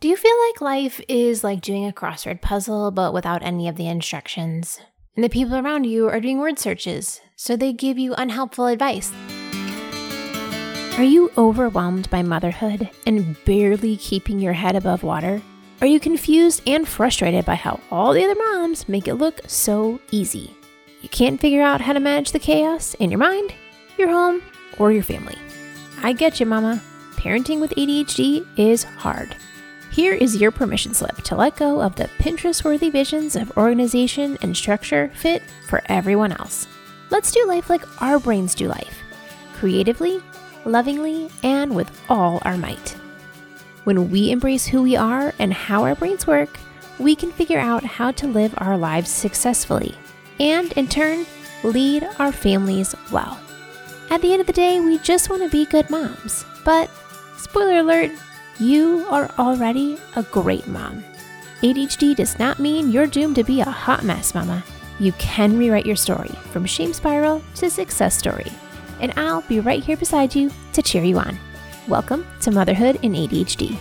Do you feel like life is like doing a crossword puzzle but without any of the instructions? And the people around you are doing word searches, so they give you unhelpful advice. Are you overwhelmed by motherhood and barely keeping your head above water? Are you confused and frustrated by how all the other moms make it look so easy? You can't figure out how to manage the chaos in your mind, your home, or your family. I get you, mama. Parenting with ADHD is hard. Here is your permission slip to let go of the Pinterest-worthy visions of organization and structure fit for everyone else. Let's do life like our brains do life, creatively, lovingly, and with all our might. When we embrace who we are and how our brains work, we can figure out how to live our lives successfully and, in turn, lead our families well. At the end of the day, we just want to be good moms. But, spoiler alert, you are already a great mom. ADHD does not mean you're doomed to be a hot mess, mama. You can rewrite your story from shame spiral to success story. And I'll be right here beside you to cheer you on. Welcome to Motherhood in ADHD.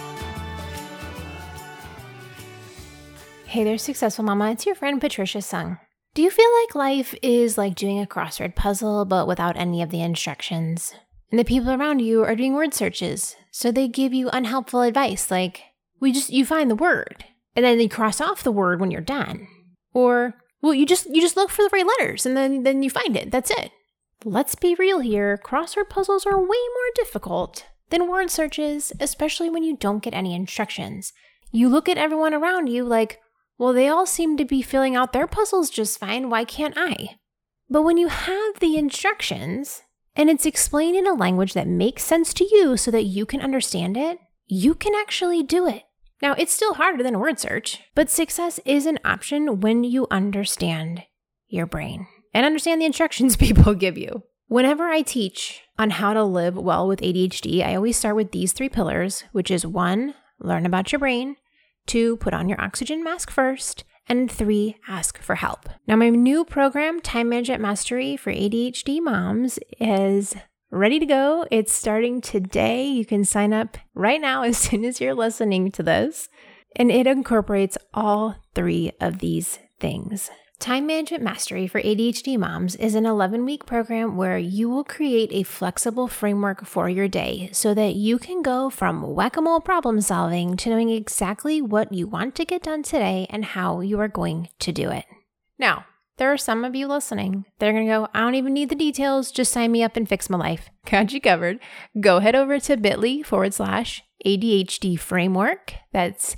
Hey there, successful mama. It's your friend Patricia Sung. Do you feel like life is like doing a crossword puzzle but without any of the instructions? And the people around you are doing word searches, so they give you unhelpful advice like, you find the word, and then you cross off the word when you're done. Or, well, you just look for the right letters, and then you find it. That's it. Let's be real here. Crossword puzzles are way more difficult than word searches, especially when you don't get any instructions. You look at everyone around you like, well, they all seem to be filling out their puzzles just fine. Why can't I? But when you have the instructions, and it's explained in a language that makes sense to you so that you can understand it, you can actually do it. Now, it's still harder than a word search, but success is an option when you understand your brain and understand the instructions people give you. Whenever I teach on how to live well with ADHD, I always start with these 3 pillars, which is 1, learn about your brain, 2, put on your oxygen mask first, and 3, ask for help. Now, my new program, Time Management Mastery for ADHD moms, is ready to go. It's starting today. You can sign up right now as soon as you're listening to this. And it incorporates all 3 of these things. Time Management Mastery for ADHD moms is an 11-week program where you will create a flexible framework for your day so that you can go from whack-a-mole problem solving to knowing exactly what you want to get done today and how you are going to do it. Now, there are some of you listening. They're going to go, I don't even need the details. Just sign me up and fix my life. Got you covered. Go head over to bit.ly/ADHD framework. That's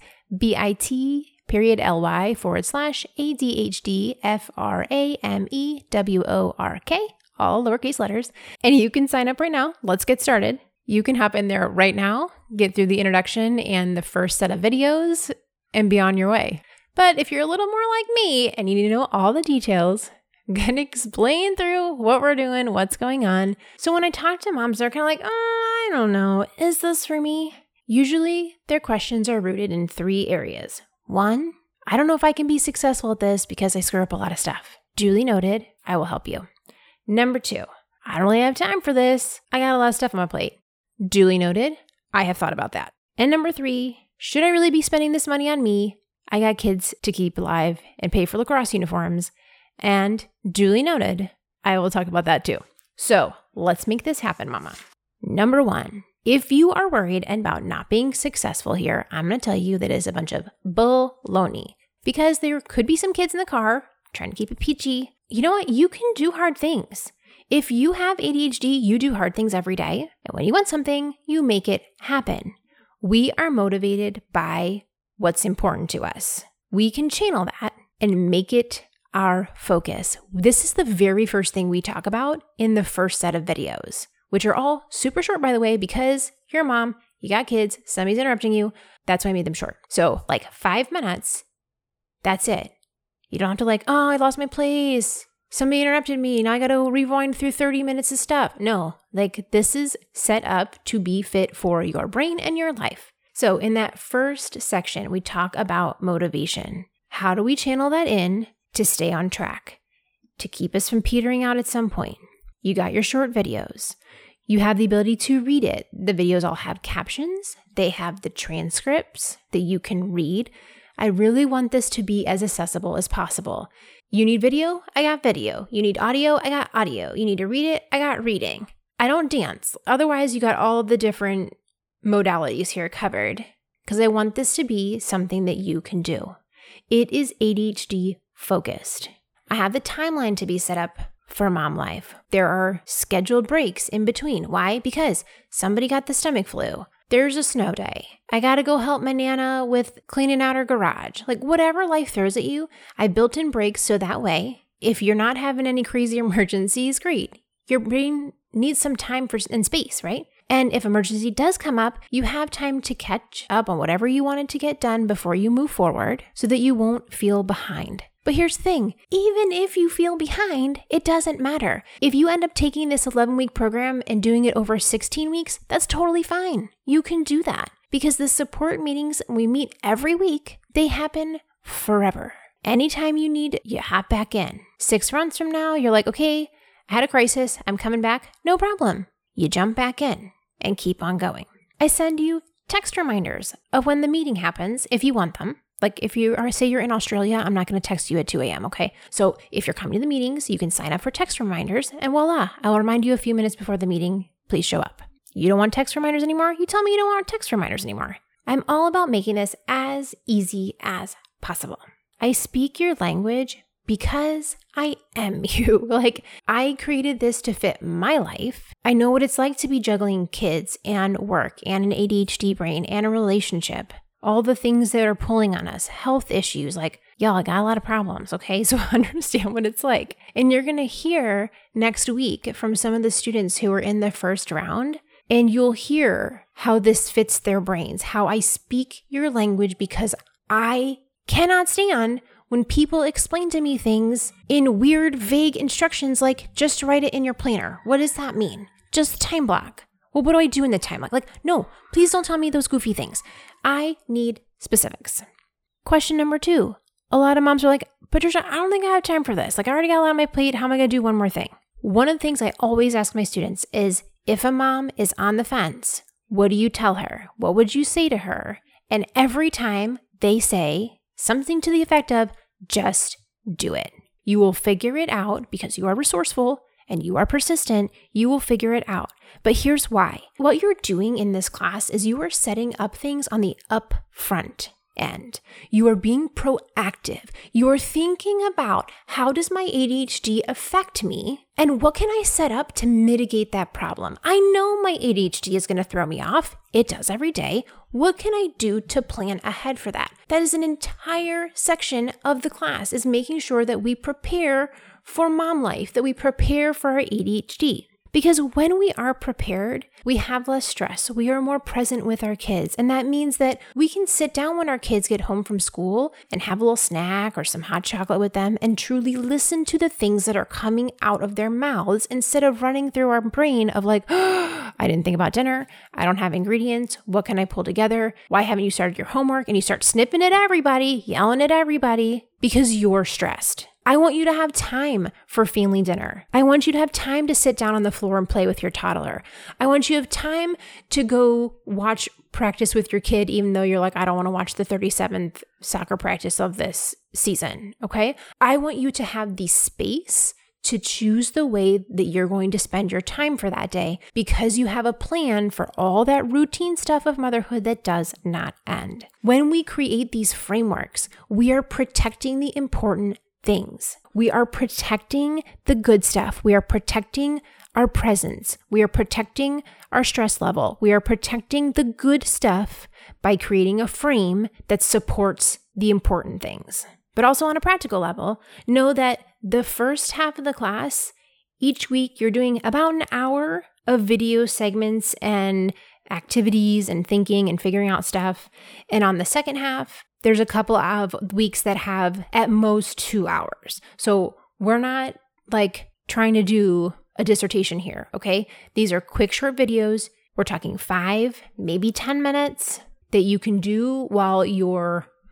bit.ly/ADHD FRAMEWORK, all lowercase letters. And you can sign up right now. Let's get started. You can hop in there right now, get through the introduction and the first set of videos, and be on your way. But if you're a little more like me and you need to know all the details, I'm going to explain through what we're doing, what's going on. So when I talk to moms, they're kind of like, I don't know, is this for me? Usually their questions are rooted in 3 areas. 1, I don't know if I can be successful at this because I screw up a lot of stuff. Duly noted, I will help you. Number 2, I don't really have time for this. I got a lot of stuff on my plate. Duly noted, I have thought about that. And number 3, should I really be spending this money on me? I got kids to keep alive and pay for lacrosse uniforms. And duly noted, I will talk about that too. So let's make this happen, mama. Number 1, if you are worried about not being successful here, I'm going to tell you that is a bunch of baloney because there could be some kids in the car trying to keep it peachy. You know what? You can do hard things. If you have ADHD, you do hard things every day. And when you want something, you make it happen. We are motivated by what's important to us. We can channel that and make it our focus. This is the very first thing we talk about in the first set of videos, which are all super short, by the way, because you're a mom, you got kids, somebody's interrupting you. That's why I made them short. So like 5 minutes, that's it. You don't have to I lost my place. Somebody interrupted me. Now I got to rewind through 30 minutes of stuff. No, this is set up to be fit for your brain and your life. So in that first section, we talk about motivation. How do we channel that in to stay on track, to keep us from petering out at some point? You got your short videos. You have the ability to read it. The videos all have captions. They have the transcripts that you can read. I really want this to be as accessible as possible. You need video? I got video. You need audio? I got audio. You need to read it? I got reading. I don't dance. Otherwise, you got all of the different modalities here covered because I want this to be something that you can do. It is ADHD focused. I have the timeline to be set up for mom life. There are scheduled breaks in between. Why? Because somebody got the stomach flu. There's a snow day. I got to go help my Nana with cleaning out her garage. Like whatever life throws at you, I built in breaks so that way, if you're not having any crazy emergencies, great. Your brain needs some time and space, right? And if emergency does come up, you have time to catch up on whatever you wanted to get done before you move forward so that you won't feel behind. But here's the thing, even if you feel behind, it doesn't matter. If you end up taking this 11-week program and doing it over 16 weeks, that's totally fine. You can do that because the support meetings we meet every week, they happen forever. Anytime you need, you hop back in. 6 months from now, you're like, okay, I had a crisis, I'm coming back, no problem. You jump back in and keep on going. I send you text reminders of when the meeting happens if you want them. Like if you are, say you're in Australia, I'm not going to text you at 2 a.m., okay? So if you're coming to the meetings, you can sign up for text reminders and voila, I'll remind you a few minutes before the meeting, please show up. You don't want text reminders anymore? You tell me you don't want text reminders anymore. I'm all about making this as easy as possible. I speak your language because I am you. Like I created this to fit my life. I know what it's like to be juggling kids and work and an ADHD brain and a relationship. All the things that are pulling on us, health issues, like, y'all, I got a lot of problems, okay? So understand what it's like. And you're going to hear next week from some of the students who were in the first round, and you'll hear how this fits their brains, how I speak your language because I cannot stand when people explain to me things in weird, vague instructions like, just write it in your planner. What does that mean? Just time block. Well, what do I do in the time block? Like, no, please don't tell me those goofy things. I need specifics. Question number 2. A lot of moms are like, Patricia, I don't think I have time for this. Like, I already got a lot on my plate. How am I going to do one more thing? One of the things I always ask my students is, if a mom is on the fence, what do you tell her? What would you say to her? And every time they say something to the effect of, just do it. You will figure it out because you are resourceful and you are persistent, you will figure it out. But here's why. What you're doing in this class is you are setting up things on the upfront end. You are being proactive. You are thinking about how does my ADHD affect me and what can I set up to mitigate that problem? I know my ADHD is going to throw me off. It does every day. What can I do to plan ahead for that? That is an entire section of the class, is making sure that we prepare for mom life, that we prepare for our ADHD. Because when we are prepared, we have less stress. We are more present with our kids. And that means that we can sit down when our kids get home from school and have a little snack or some hot chocolate with them and truly listen to the things that are coming out of their mouths instead of running through our brain of like, oh, I didn't think about dinner. I don't have ingredients. What can I pull together? Why haven't you started your homework? And you start snipping at everybody, yelling at everybody because you're stressed. I want you to have time for family dinner. I want you to have time to sit down on the floor and play with your toddler. I want you to have time to go watch practice with your kid, even though you're like, I don't want to watch the 37th soccer practice of this season, okay? I want you to have the space to choose the way that you're going to spend your time for that day because you have a plan for all that routine stuff of motherhood that does not end. When we create these frameworks, we are protecting the important things. We are protecting the good stuff. We are protecting our presence. We are protecting our stress level. We are protecting the good stuff by creating a frame that supports the important things. But also on a practical level, know that the first half of the class, each week you're doing about an hour of video segments and activities and thinking and figuring out stuff. And on the second half, there's a couple of weeks that have at most 2 hours. So we're not like trying to do a dissertation here, okay? These are quick, short videos. We're talking 5, maybe 10 minutes that you can do while you're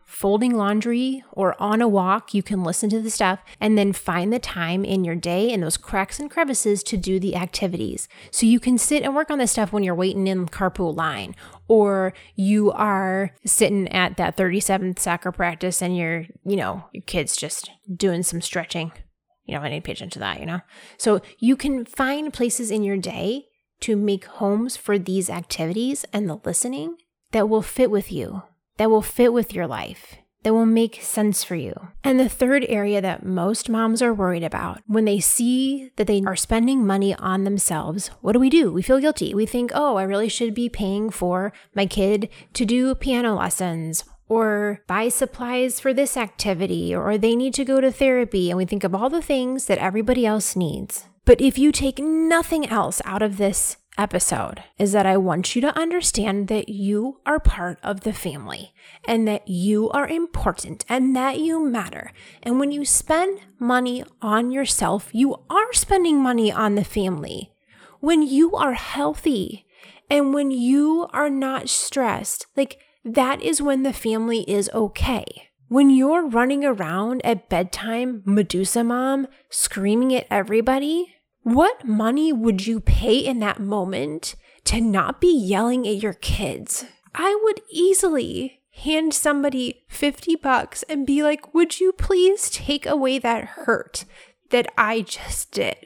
folding laundry or on a walk, you can listen to the stuff and then find the time in your day in those cracks and crevices to do the activities. So you can sit and work on this stuff when you're waiting in the carpool line, or you are sitting at that 37th soccer practice and your kid's just doing some stretching. I need to pay attention to that, So you can find places in your day to make homes for these activities and the listening that will fit with you, that will fit with your life, that will make sense for you. And the third area that most moms are worried about, when they see that they are spending money on themselves, what do? We feel guilty. We think, oh, I really should be paying for my kid to do piano lessons or buy supplies for this activity, or they need to go to therapy. And we think of all the things that everybody else needs. But if you take nothing else out of this episode, is that I want you to understand that you are part of the family and that you are important and that you matter. And when you spend money on yourself, you are spending money on the family. When you are healthy and when you are not stressed, that is when the family is okay. When you're running around at bedtime, Medusa mom, screaming at everybody, what money would you pay in that moment to not be yelling at your kids? I would easily hand somebody $50 and be like, would you please take away that hurt that I just did?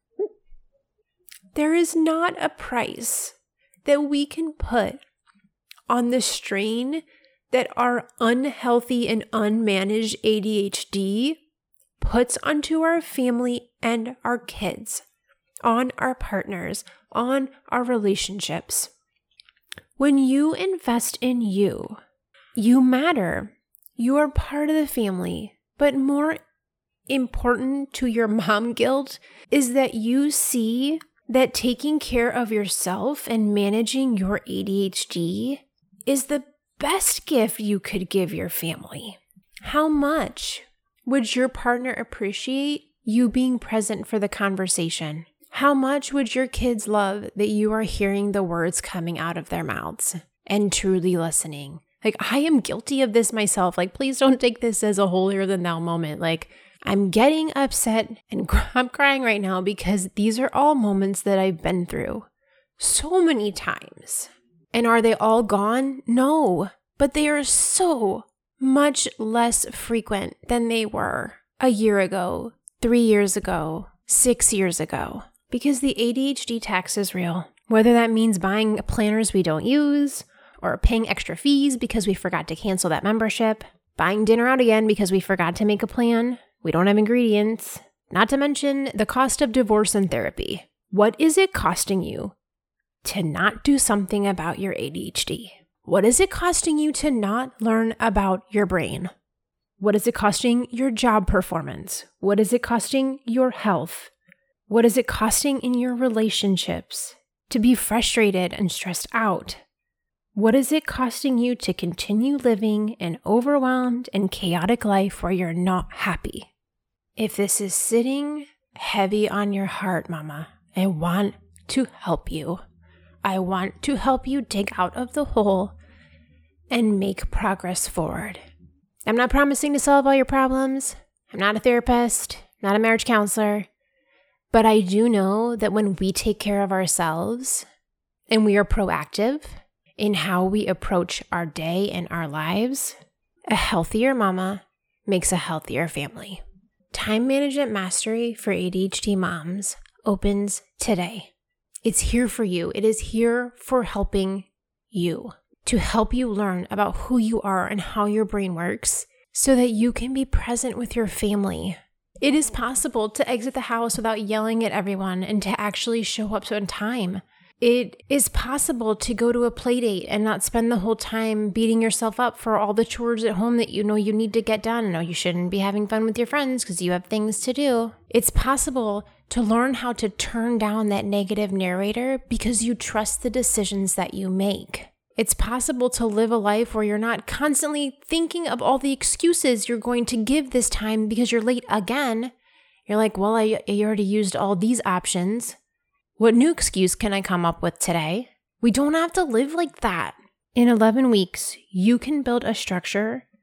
There is not a price that we can put on the strain that our unhealthy and unmanaged ADHD puts onto our family and our kids, on our partners, on our relationships. When you invest in you, you matter. You are part of the family. But more important to your mom guilt is that you see that taking care of yourself and managing your ADHD is the best gift you could give your family. How much would your partner appreciate you being present for the conversation? How much would your kids love that you are hearing the words coming out of their mouths and truly listening? I am guilty of this myself. Please don't take this as a holier than thou moment. I'm getting upset and I'm crying right now because these are all moments that I've been through so many times. And are they all gone? No, but they are so much less frequent than they were a year ago, 3 years ago, 6 years ago. Because the ADHD tax is real. Whether that means buying planners we don't use, or paying extra fees because we forgot to cancel that membership, buying dinner out again because we forgot to make a plan, we don't have ingredients, not to mention the cost of divorce and therapy. What is it costing you to not do something about your ADHD? What is it costing you to not learn about your brain? What is it costing your job performance? What is it costing your health? What is it costing in your relationships to be frustrated and stressed out? What is it costing you to continue living an overwhelmed and chaotic life where you're not happy? If this is sitting heavy on your heart, Mama, I want to help you. I want to help you dig out of the hole and make progress forward. I'm not promising to solve all your problems. I'm not a therapist, not a marriage counselor. But I do know that when we take care of ourselves and we are proactive in how we approach our day and our lives, a healthier mama makes a healthier family. Time Management Mastery for ADHD Moms opens today. It's here for you. It is here for helping you, to help you learn about who you are and how your brain works so that you can be present with your family. It is possible to exit the house without yelling at everyone and to actually show up on time. It is possible to go to a play date and not spend the whole time beating yourself up for all the chores at home that you know you need to get done. No, you shouldn't be having fun with your friends because you have things to do. It's possible to learn how to turn down that negative narrator because you trust the decisions that you make. It's possible to live a life where you're not constantly thinking of all the excuses you're going to give this time because you're late again. You're like, well, I already used all these options. What new excuse can I come up with today? We don't have to live like that. In 11 weeks, you can build a structure,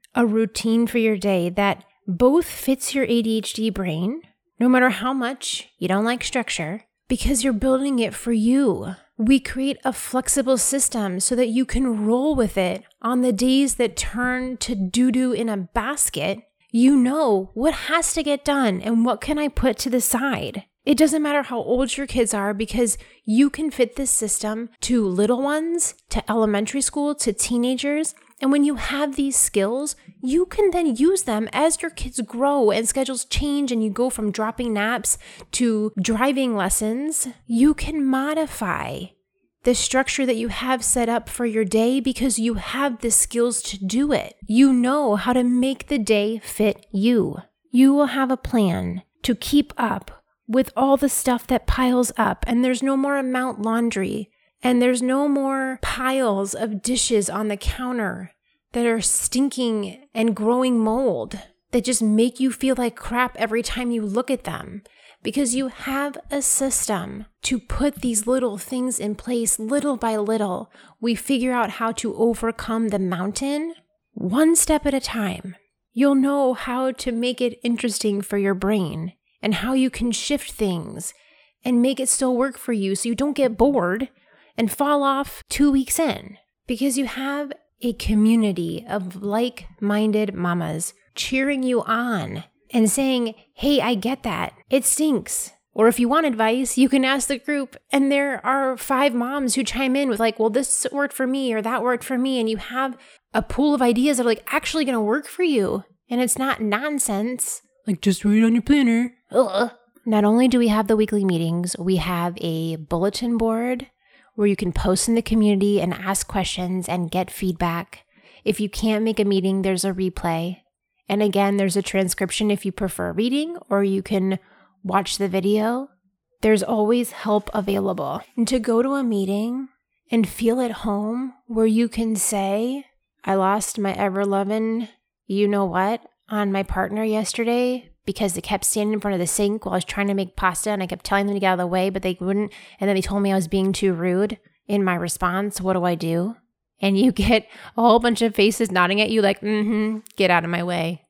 a routine for your day that both fits your ADHD brain, no matter how much you don't like structure, because you're building it for you. We create a flexible system so that you can roll with it on the days that turn to doo-doo in a basket. You know what has to get done and what can I put to the side. It doesn't matter how old your kids are because you can fit this system to little ones, to elementary school, to teenagers. And when you have these skills, you can then use them as your kids grow and schedules change and you go from dropping naps to driving lessons. You can modify the structure that you have set up for your day because you have the skills to do it. You know how to make the day fit you. You will have a plan to keep up with all the stuff that piles up, and there's no more amount laundry, and there's no more piles of dishes on the counter that are stinking and growing mold that just make you feel like crap every time you look at them, because you have a system to put these little things in place little by little. We figure out how to overcome the mountain one step at a time. You'll know how to make it interesting for your brain and how you can shift things and make it still work for you so you don't get bored and fall off 2 weeks in, because you have a community of like-minded mamas cheering you on and saying, hey, I get that. It stinks. Or if you want advice, you can ask the group. And there are 5 moms who chime in with like, well, this worked for me or that worked for me. And you have a pool of ideas that are like actually going to work for you. And it's not nonsense. Like just write it on your planner. Ugh. Not only do we have the weekly meetings, we have a bulletin board where you can post in the community and ask questions and get feedback. If you can't make a meeting, there's a replay. And again, there's a transcription if you prefer reading, or you can watch the video. There's always help available. And to go to a meeting and feel at home where you can say, I lost my ever-loving you-know-what on my partner yesterday because they kept standing in front of the sink while I was trying to make pasta and I kept telling them to get out of the way, but they wouldn't. And then they told me I was being too rude in my response. What do I do? And you get a whole bunch of faces nodding at you like, get out of my way.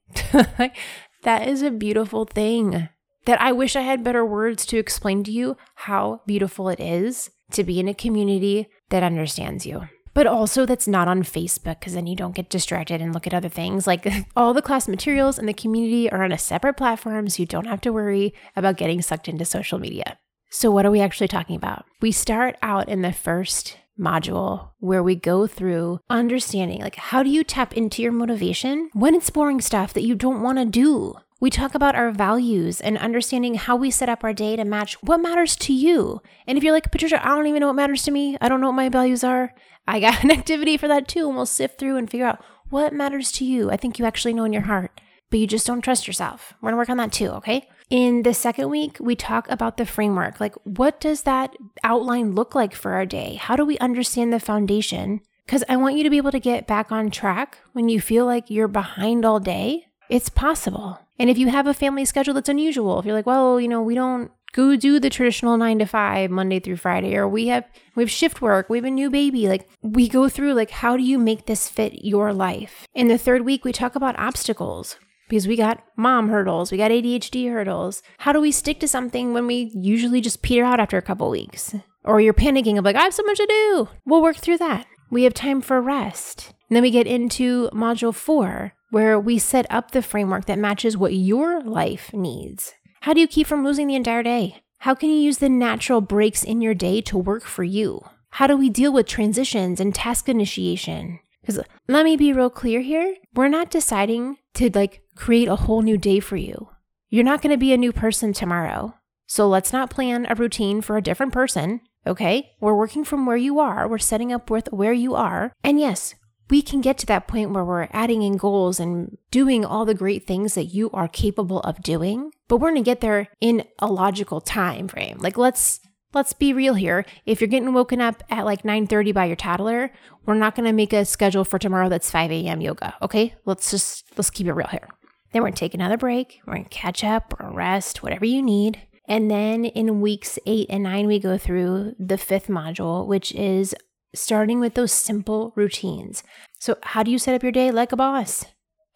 That is a beautiful thing that I wish I had better words to explain to you how beautiful it is to be in a community that understands you. But also that's not on Facebook, because then you don't get distracted and look at other things. Like all the class materials and the community are on a separate platform, so you don't have to worry about getting sucked into social media. So what are we actually talking about? We start out in the first module where we go through understanding, like, how do you tap into your motivation when it's boring stuff that you don't want to do? We talk about our values and understanding how we set up our day to match what matters to you. And if you're like, Patricia, I don't even know what matters to me. I don't know what my values are. I got an activity for that too. And we'll sift through and figure out what matters to you. I think you actually know in your heart, but you just don't trust yourself. We're going to work on that too, okay? In the second week, we talk about the framework. Like, what does that outline look like for our day? How do we understand the foundation? Because I want you to be able to get back on track when you feel like you're behind all day. It's possible. And if you have a family schedule that's unusual, if you're like, well, we don't go do the traditional 9 to 5 Monday through Friday, or we have shift work, we have a new baby, like we go through like, how do you make this fit your life? In the third week, we talk about obstacles because we got mom hurdles, we got ADHD hurdles. How do we stick to something when we usually just peter out after a couple weeks? Or you're panicking of like, I have so much to do. We'll work through that. We have time for rest. And then we get into module 4, where we set up the framework that matches what your life needs. How do you keep from losing the entire day? How can you use the natural breaks in your day to work for you? How do we deal with transitions and task initiation? Because let me be real clear here. We're not deciding to create a whole new day for you. You're not going to be a new person tomorrow. So let's not plan a routine for a different person, okay? We're working from where you are. We're setting up with where you are. And yes, we can get to that point where we're adding in goals and doing all the great things that you are capable of doing, but we're going to get there in a logical time frame. Like, let's be real here. If you're getting woken up at like 9:30 by your toddler, we're not going to make a schedule for tomorrow that's 5 a.m. yoga, okay? Let's keep it real here. Then we're going to take another break. We're going to catch up or rest, whatever you need. And then in weeks 8 and 9, we go through the 5th module, which is starting with those simple routines. So how do you set up your day like a boss?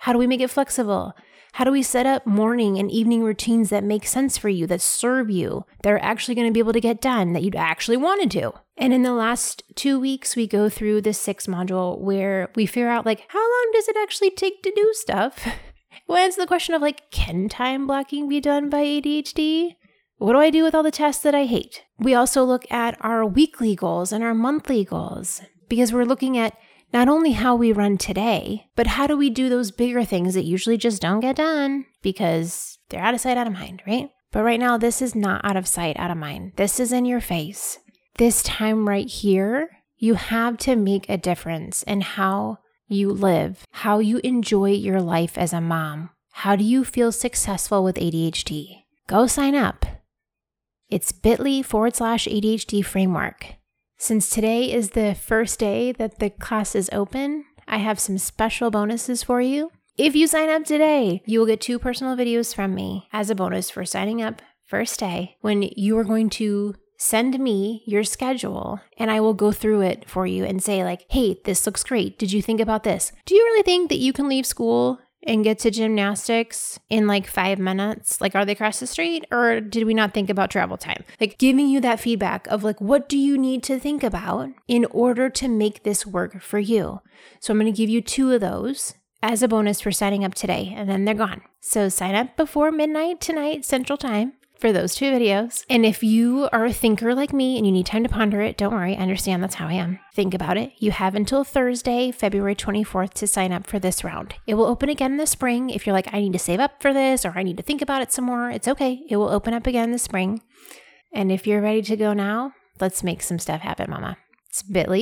How do we make it flexible? How do we set up morning and evening routines that make sense for you, that serve you, that are actually going to be able to get done, that you'd actually want to do? And in the last 2 weeks, we go through the 6th module where we figure out like, how long does it actually take to do stuff? We'll answer the question of like, can time blocking be done by ADHD? What do I do with all the tasks that I hate? We also look at our weekly goals and our monthly goals because we're looking at not only how we run today, but how do we do those bigger things that usually just don't get done because they're out of sight, out of mind, right? But right now, this is not out of sight, out of mind. This is in your face. This time right here, you have to make a difference in how you live, how you enjoy your life as a mom. How do you feel successful with ADHD? Go sign up. It's bit.ly/ADHD framework. Since today is the first day that the class is open, I have some special bonuses for you. If you sign up today, you will get 2 personal videos from me as a bonus for signing up first day when you are going to send me your schedule and I will go through it for you and say like, hey, this looks great. Did you think about this? Do you really think that you can leave school and get to gymnastics in like 5 minutes? Like, are they across the street or did we not think about travel time? Like giving you that feedback of like, what do you need to think about in order to make this work for you? So I'm going to give you 2 of those as a bonus for signing up today and then they're gone. So sign up before midnight tonight, Central Time, for those 2 videos. And if you are a thinker like me and you need time to ponder it, don't worry, I understand that's how I am. Think about it. You have until Thursday, February 24th to sign up for this round. It will open again in the spring. If you're like, I need to save up for this or I need to think about it some more, it's okay. It will open up again in the spring. And if you're ready to go now, let's make some stuff happen, mama. It's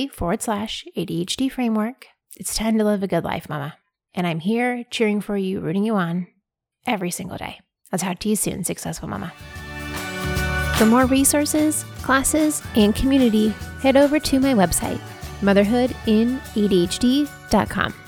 bit.ly/ADHD framework. It's time to live a good life, mama. And I'm here cheering for you, rooting you on every single day. I'll talk to you soon, successful mama. For more resources, classes, and community, head over to my website, motherhoodinadhd.com.